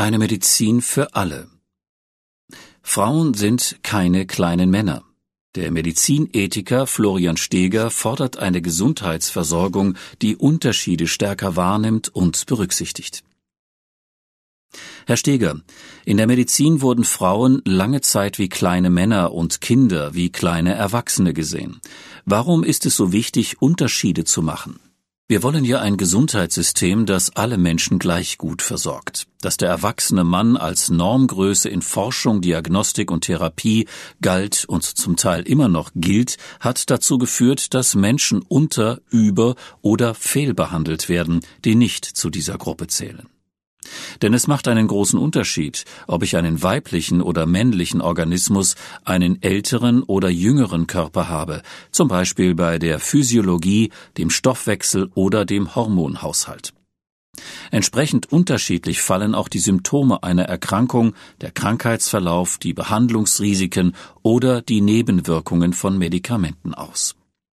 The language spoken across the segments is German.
Eine Medizin für alle. Frauen sind keine kleinen Männer. Der Medizinethiker Florian Steger fordert eine Gesundheitsversorgung, die Unterschiede stärker wahrnimmt und berücksichtigt. Herr Steger, in der Medizin wurden Frauen lange Zeit wie kleine Männer und Kinder wie kleine Erwachsene gesehen. Warum ist es so wichtig, Unterschiede zu machen? Wir wollen ja ein Gesundheitssystem, das alle Menschen gleich gut versorgt. Dass der erwachsene Mann als Normgröße in Forschung, Diagnostik und Therapie galt und zum Teil immer noch gilt, hat dazu geführt, dass Menschen über- oder fehlbehandelt werden, die nicht zu dieser Gruppe zählen. Denn es macht einen großen Unterschied, ob ich einen weiblichen oder männlichen Organismus, einen älteren oder jüngeren Körper habe, zum Beispiel bei der Physiologie, dem Stoffwechsel oder dem Hormonhaushalt. Entsprechend unterschiedlich fallen auch die Symptome einer Erkrankung, der Krankheitsverlauf, die Behandlungsrisiken oder die Nebenwirkungen von Medikamenten aus.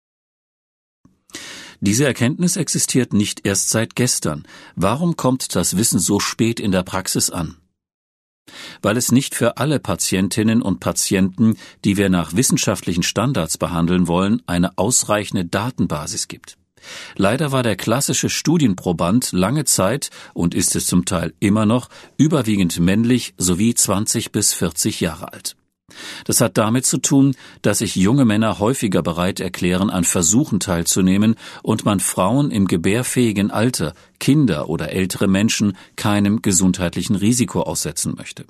Diese Erkenntnis existiert nicht erst seit gestern. Warum kommt das Wissen so spät in der Praxis an? Weil es nicht für alle Patientinnen und Patienten, die wir nach wissenschaftlichen Standards behandeln wollen, eine ausreichende Datenbasis gibt. Leider war der klassische Studienproband lange Zeit und ist es zum Teil immer noch überwiegend männlich sowie 20 bis 40 Jahre alt. Das hat damit zu tun, dass sich junge Männer häufiger bereit erklären, an Versuchen teilzunehmen und man Frauen im gebärfähigen Alter, Kinder oder ältere Menschen keinem gesundheitlichen Risiko aussetzen möchte.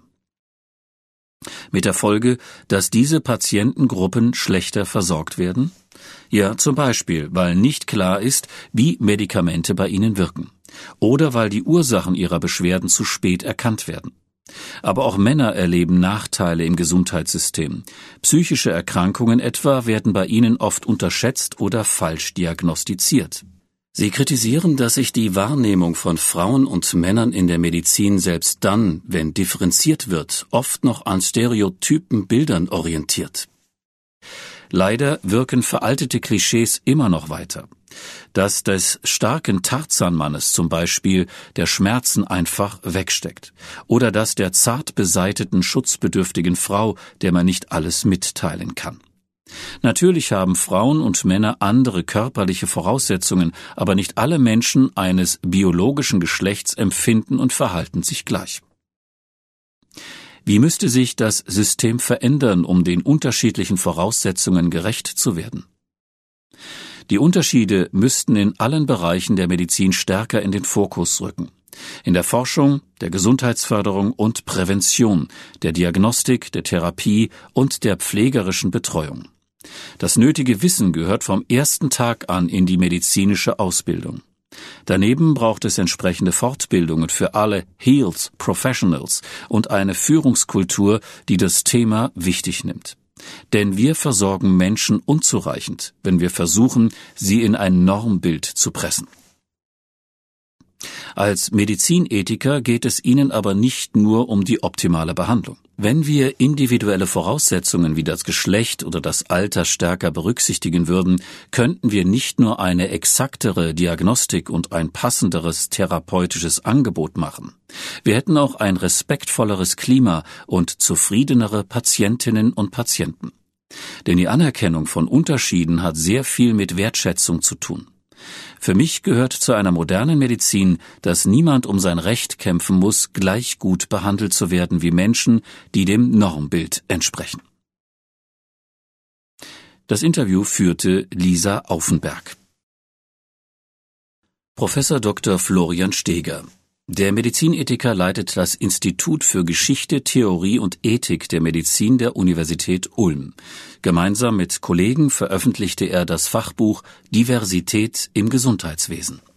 Mit der Folge, dass diese Patientengruppen schlechter versorgt werden? Ja, zum Beispiel, weil nicht klar ist, wie Medikamente bei ihnen wirken. Oder weil die Ursachen ihrer Beschwerden zu spät erkannt werden. Aber auch Männer erleben Nachteile im Gesundheitssystem. Psychische Erkrankungen etwa werden bei ihnen oft unterschätzt oder falsch diagnostiziert. Sie kritisieren, dass sich die Wahrnehmung von Frauen und Männern in der Medizin selbst dann, wenn differenziert wird, oft noch an stereotypen Bildern orientiert. Leider wirken veraltete Klischees immer noch weiter. Dass des starken Tarzanmannes zum Beispiel der Schmerzen einfach wegsteckt. Oder dass der zart besaiteten, schutzbedürftigen Frau, der man nicht alles mitteilen kann. Natürlich haben Frauen und Männer andere körperliche Voraussetzungen, aber nicht alle Menschen eines biologischen Geschlechts empfinden und verhalten sich gleich. Wie müsste sich das System verändern, um den unterschiedlichen Voraussetzungen gerecht zu werden? Die Unterschiede müssten in allen Bereichen der Medizin stärker in den Fokus rücken. In der Forschung, der Gesundheitsförderung und Prävention, der Diagnostik, der Therapie und der pflegerischen Betreuung. Das nötige Wissen gehört vom ersten Tag an in die medizinische Ausbildung. Daneben braucht es entsprechende Fortbildungen für alle Health Professionals und eine Führungskultur, die das Thema wichtig nimmt. Denn wir versorgen Menschen unzureichend, wenn wir versuchen, sie in ein Normbild zu pressen. Als Medizinethiker geht es Ihnen aber nicht nur um die optimale Behandlung. Wenn wir individuelle Voraussetzungen wie das Geschlecht oder das Alter stärker berücksichtigen würden, könnten wir nicht nur eine exaktere Diagnostik und ein passenderes therapeutisches Angebot machen. Wir hätten auch ein respektvolleres Klima und zufriedenere Patientinnen und Patienten. Denn die Anerkennung von Unterschieden hat sehr viel mit Wertschätzung zu tun. Für mich gehört zu einer modernen Medizin, dass niemand um sein Recht kämpfen muss, gleich gut behandelt zu werden wie Menschen, die dem Normbild entsprechen. Das Interview führte Lisa Auffenberg. Professor Dr. Florian Steger. Der Medizinethiker leitet das Institut für Geschichte, Theorie und Ethik der Medizin der Universität Ulm. Gemeinsam mit Kollegen veröffentlichte er das Fachbuch Diversität im Gesundheitswesen.